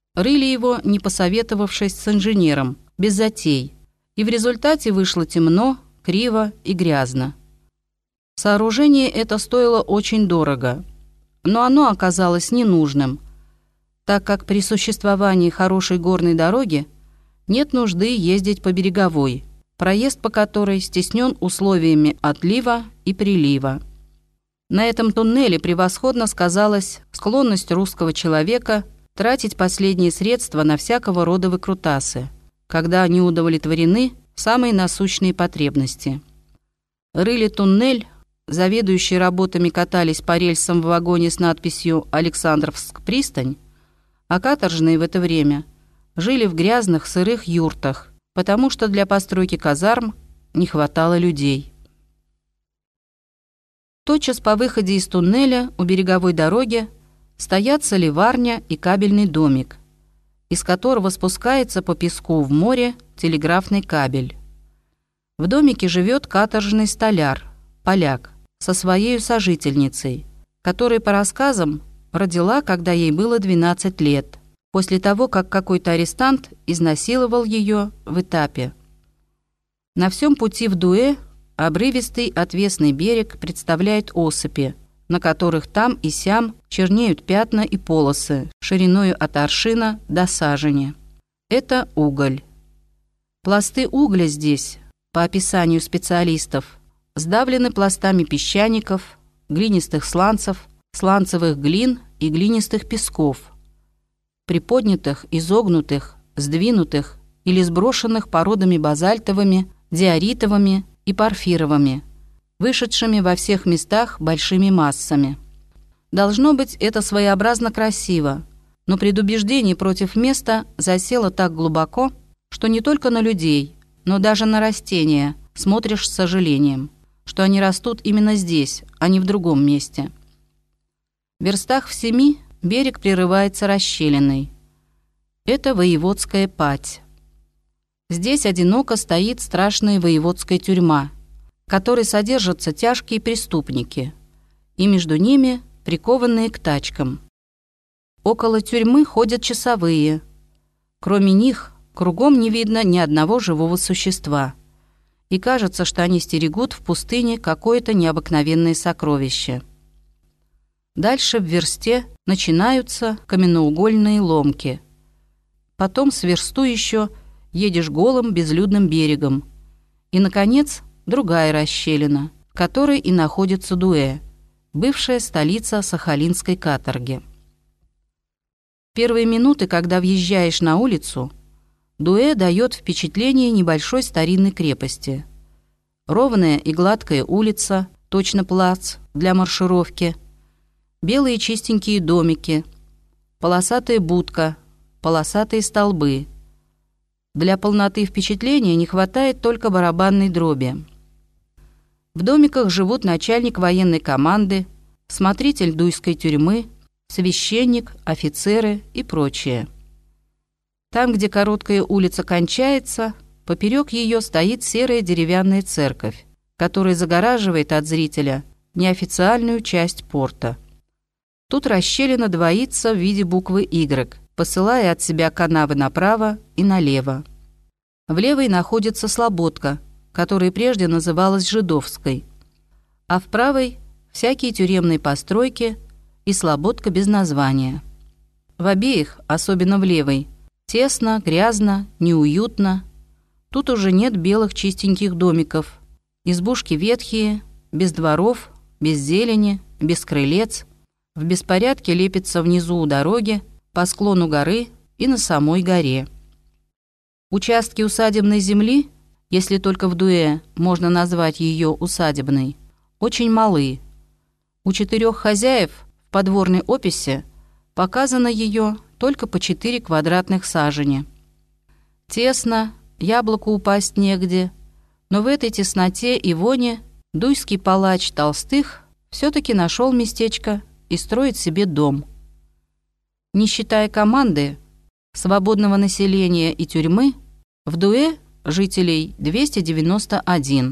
Рыли его, не посоветовавшись с инженером, без затей, и в результате вышло темно, криво и грязно. Сооружение это стоило очень дорого, но оно оказалось ненужным, так как при существовании хорошей горной дороги нет нужды ездить по береговой, проезд по которой стеснен условиями отлива и прилива. На этом туннеле превосходно сказалась склонность русского человека тратить последние средства на всякого рода выкрутасы, когда они удовлетворены самые насущные потребности. Рыли туннель, заведующие работами катались по рельсам в вагоне с надписью «Александровск пристань», а каторжные в это время жили в грязных сырых юртах, потому что для постройки казарм не хватало людей. Тотчас по выходе из туннеля у береговой дороги стоят солеварня и кабельный домик, из которого спускается по песку в море телеграфный кабель. В домике живет каторжный столяр, поляк, со своей сожительницей, которая, по рассказам, родила, когда ей было 12 лет, после того, как какой-то арестант изнасиловал ее в Этапе. На всем пути в Дуэ обрывистый отвесный берег представляет осыпи, на которых там и сям чернеют пятна и полосы шириною от аршина до сажени. Это уголь. Пласты угля здесь, по описанию специалистов, сдавлены пластами песчаников, глинистых сланцев, сланцевых глин и глинистых песков, приподнятых, изогнутых, сдвинутых или сброшенных породами базальтовыми, диоритовыми и порфировыми, вышедшими во всех местах большими массами. Должно быть, это своеобразно красиво, но предубеждение против места засело так глубоко, что не только на людей, но даже на растения смотришь с сожалением, что они растут именно здесь, а не в другом месте. В верстах в 7 берег прерывается расщелиной. Это воеводская пать. Здесь одиноко стоит страшная воеводская тюрьма, в которой содержатся тяжкие преступники, и между ними прикованные к тачкам. Около тюрьмы ходят часовые. Кроме них, кругом не видно ни одного живого существа, и кажется, что они стерегут в пустыне какое-то необыкновенное сокровище. Дальше в версте начинаются каменноугольные ломки. Потом с версту еще едешь голым безлюдным берегом. И, наконец, другая расщелина, в которой и находится Дуэ, бывшая столица Сахалинской каторги. В первые минуты, когда въезжаешь на улицу, Дуэ дает впечатление небольшой старинной крепости. Ровная и гладкая улица, точно плац для маршировки, белые чистенькие домики, полосатая будка, полосатые столбы. Для полноты впечатления не хватает только барабанной дроби. В домиках живут начальник военной команды, смотритель дуйской тюрьмы, священник, офицеры и прочее. Там, где короткая улица кончается, поперек ее стоит серая деревянная церковь, которая загораживает от зрителя неофициальную часть порта. Тут расщелина двоится в виде буквы «Y», посылая от себя канавы направо и налево. В левой находится слободка, которая прежде называлась Жидовской, а в правой – всякие тюремные постройки и слободка без названия. В обеих, особенно в левой, тесно, грязно, неуютно. Тут уже нет белых чистеньких домиков. Избушки ветхие, без дворов, без зелени, без крылец. В беспорядке лепятся внизу у дороги, по склону горы и на самой горе. Участки усадебной земли, если только в Дуэ можно назвать ее усадебной, очень малы. У 4 хозяев в подворной описи показано ее только по 4 квадратных сажени. Тесно, яблоку упасть негде, но в этой тесноте и воне дуйский палач Толстых все-таки нашел местечко и строит себе дом. Не считая команды, свободного населения и тюрьмы, в Дуэ жителей 291,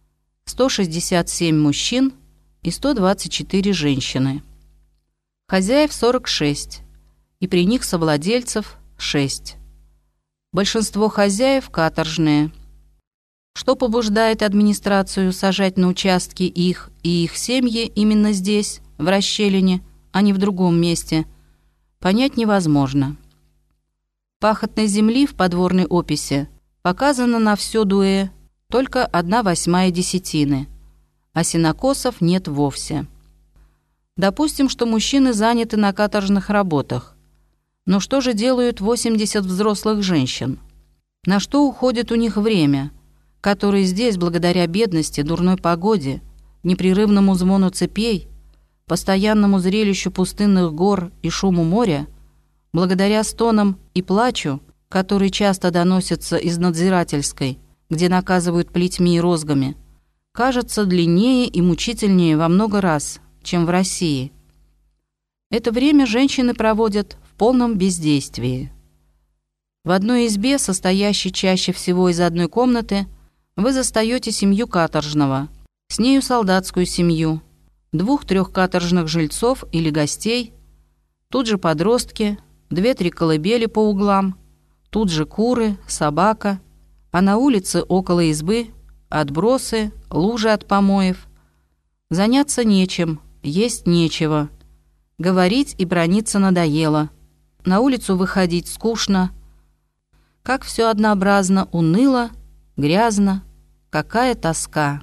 167 мужчин и 124 женщины. Хозяев 46, и при них совладельцев – 6. Большинство хозяев каторжные. Что побуждает администрацию сажать на участки их и их семьи именно здесь, в расщелине, а не в другом месте, понять невозможно. Пахотной земли в подворной описи показано на все дуэ только 1/8 десятины, а сенокосов нет вовсе. Допустим, что мужчины заняты на каторжных работах. Но что же делают 80 взрослых женщин? На что уходит у них время, которое здесь, благодаря бедности, дурной погоде, непрерывному звону цепей, постоянному зрелищу пустынных гор и шуму моря, благодаря стонам и плачу, которые часто доносятся из надзирательской, где наказывают плетьми и розгами, кажется длиннее и мучительнее во много раз, чем в России. Это время женщины проводят в полном бездействии. В одной избе, состоящей чаще всего из одной комнаты, вы застаете семью каторжного, с нею солдатскую семью, 2-3 каторжных жильцов или гостей, тут же подростки, 2-3 колыбели по углам, тут же куры, собака, а на улице около избы отбросы, лужи от помоев. Заняться нечем, есть нечего. Говорить и браниться надоело. На улицу выходить скучно. Как все однообразно, уныло, грязно, какая тоска.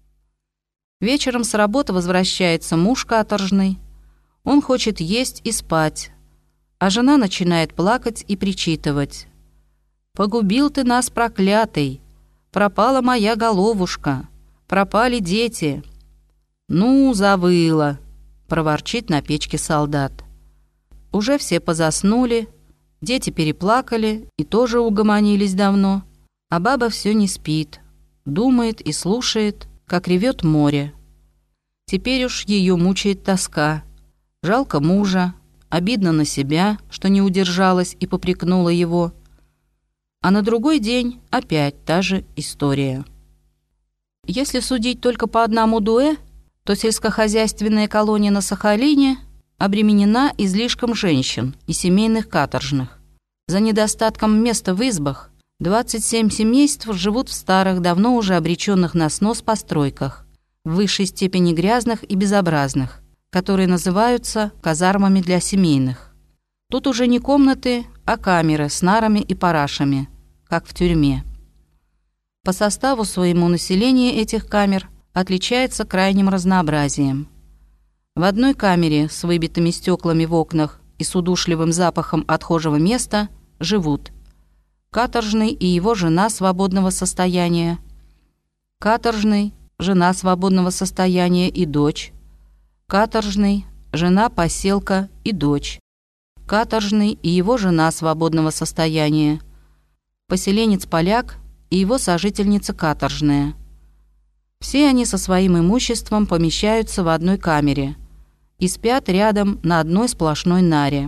Вечером с работы возвращается муж каторжный. Он хочет есть и спать, а жена начинает плакать и причитывать. «Погубил ты нас, проклятый! Пропала моя головушка! Пропали дети!» «Ну, завыла!» — проворчит на печке солдат. Уже все позаснули, дети переплакали и тоже угомонились давно, а баба все не спит, думает и слушает, как ревет море. Теперь уж ее мучает тоска. Жалко мужа, обидно на себя, что не удержалась и попрекнула его. А на другой день опять та же история. Если судить только по одному дуэ, то сельскохозяйственная колония на Сахалине обременена излишком женщин и семейных каторжных. За недостатком места в избах 27 семейств живут в старых, давно уже обреченных на снос постройках, в высшей степени грязных и безобразных, которые называются казармами для семейных. Тут уже не комнаты, а камеры с нарами и парашами, как в тюрьме. По составу своему население этих камер отличается крайним разнообразием. В одной камере с выбитыми стеклами в окнах и с удушливым запахом отхожего места живут каторжный и его жена свободного состояния, каторжный, жена свободного состояния и дочь, каторжный, жена поселка и дочь, каторжный и его жена свободного состояния, поселенец-поляк и его сожительница каторжная. Все они со своим имуществом помещаются в одной камере и спят рядом на одной сплошной наре.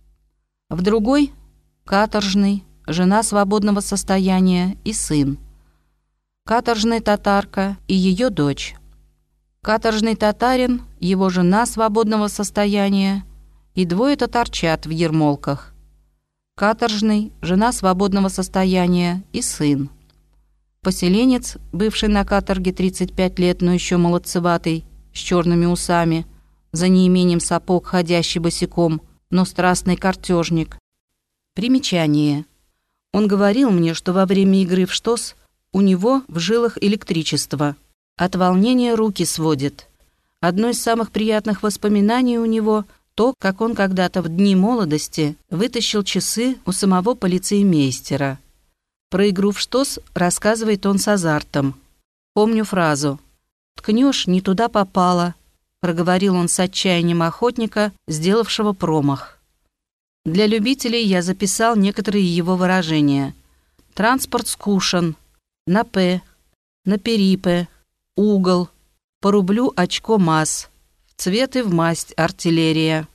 В другой – каторжный, жена свободного состояния и сын, каторжная татарка и ее дочь, каторжный татарин, его жена свободного состояния и 2 татарчат в ермолках, каторжный, жена свободного состояния и сын, поселенец, бывший на каторге 35 лет, но еще молодцеватый, с черными усами, за неимением сапог ходящий босиком, но страстный картежник. Примечание. Он говорил мне, что во время игры в штос у него в жилах электричество. От волнения руки сводит. Одно из самых приятных воспоминаний у него – то, как он когда-то в дни молодости вытащил часы у самого полицеймейстера. Про игру в штос рассказывает он с азартом. Помню фразу «Ткнешь, не туда попало», проговорил он с отчаянием охотника, сделавшего промах. Для любителей я записал некоторые его выражения. Транспорт скушен, на «П», на «Перипе», угол, по рублю очко масс, в цвет и в масть артиллерия.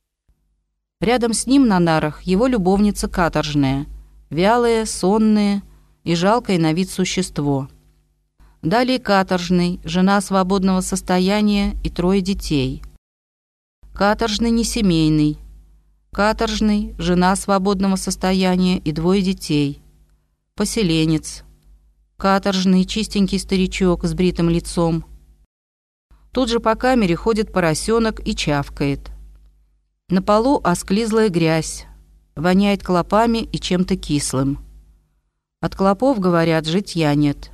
Рядом с ним на нарах его любовница каторжная, вялое, сонное и жалкое на вид существо. Далее каторжный, жена свободного состояния и 3 детей. Каторжный несемейный, Каторжный, жена свободного состояния и 2 детей. Поселенец. Каторжный, чистенький старичок с бритым лицом. Тут же по камере ходит поросенок и чавкает. На полу осклизлая грязь, воняет клопами и чем-то кислым. От клопов, говорят, житья нет.